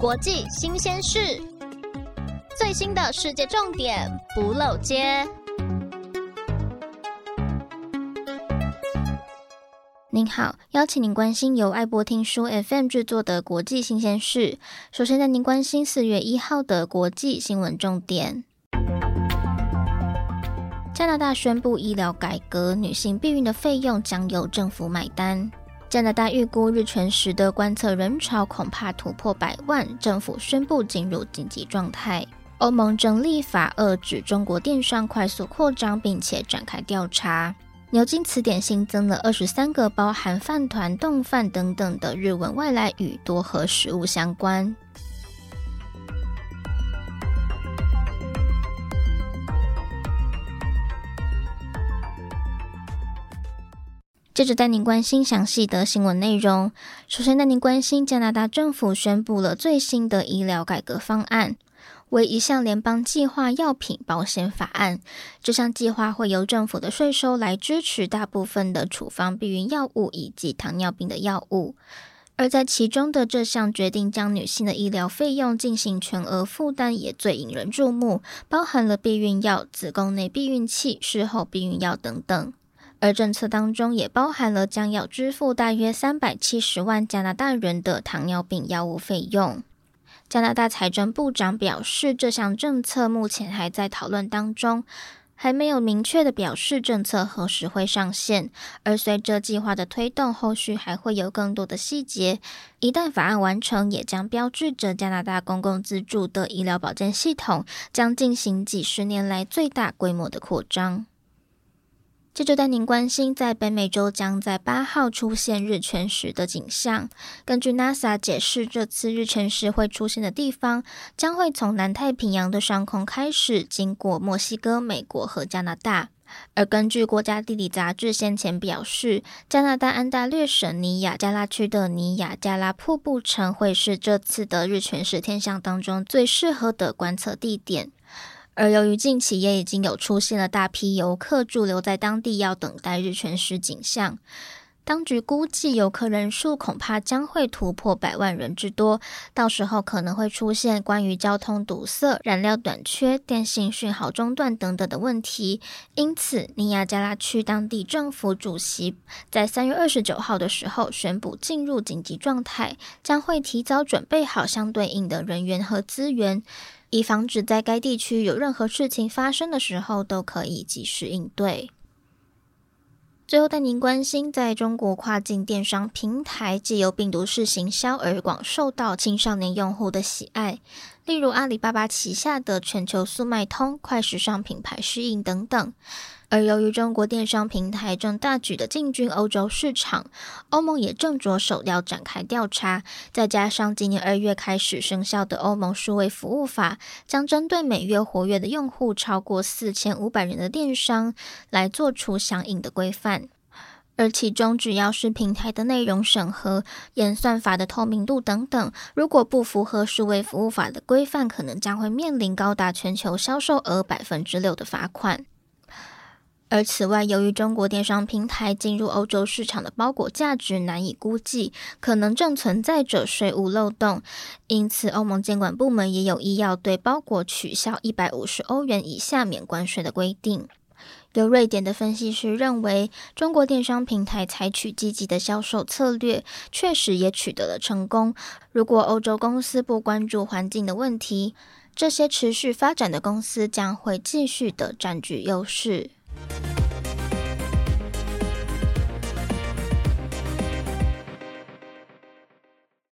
国际新鲜事，最新的世界重点不漏接。您好，邀请您关心由爱播听书 FM 制作的国际新鲜事。首先带您关心4月1号的国际新闻重点。加拿大宣布医疗改革，女性避孕的费用将由政府买单。加拿大预估日全食的观测人潮恐怕突破100万，政府宣布进入紧急状态。欧盟正立法遏制中国电商快速扩张，并且展开调查。牛津词典新增了23个包含饭团、冻饭等等的日文外来语，多和食物相关。接着带您关心详细的新闻内容。首先带您关心加拿大政府宣布了最新的医疗改革方案，为一项联邦计划药品保险法案。这项计划会由政府的税收来支持大部分的处方避孕药物以及糖尿病的药物。而在其中的这项决定将女性的医疗费用进行全额负担也最引人注目，包含了避孕药、子宫内避孕器、事后避孕药等等。而政策当中也包含了将要支付大约370万加拿大人的糖尿病药物费用。加拿大财政部长表示，这项政策目前还在讨论当中，还没有明确的表示政策何时会上线。而随着计划的推动，后续还会有更多的细节。一旦法案完成，也将标志着加拿大公共资助的医疗保健系统将进行几十年来最大规模的扩张。接着带您关心，在北美洲将在8号出现日全食的景象。根据 NASA 解释，这次日全食会出现的地方将会从南太平洋的上空开始，经过墨西哥、美国和加拿大。而根据国家地理杂志先前表示，加拿大安大略省尼亚加拉区的尼亚加拉瀑布城会是这次的日全食天象当中最适合的观测地点。而由于近期也已经有出现了大批游客驻留在当地，要等待日全食景象，当局估计游客人数恐怕将会突破100万人之多，到时候可能会出现关于交通堵塞、燃料短缺、电信讯号中断等等的问题。因此，尼亚加拉区当地政府主席在3月29号的时候宣布进入紧急状态，将会提早准备好相对应的人员和资源，以防止在该地区有任何事情发生的时候都可以及时应对。最后带您关心，在中国跨境电商平台藉由病毒式行销而广受到青少年用户的喜爱，例如阿里巴巴旗下的全球速卖通、快时尚品牌适应等等。而由于中国电商平台正大举的进军欧洲市场，欧盟也正着手要展开调查，再加上今年2月开始生效的欧盟数位服务法，将针对每月活跃的用户超过4500人的电商来做出相应的规范。而其中只要是平台的内容审核、演算法的透明度等等，如果不符合数位服务法的规范，可能将会面临高达全球销售额6%的罚款。而此外，由于中国电商平台进入欧洲市场的包裹价值难以估计，可能正存在着税务漏洞，因此欧盟监管部门也有意要对包裹取消150欧元以下免关税的规定。有瑞典的分析师认为，中国电商平台采取积极的销售策略，确实也取得了成功。如果欧洲公司不关注环境的问题，这些持续发展的公司将会继续的占据优势。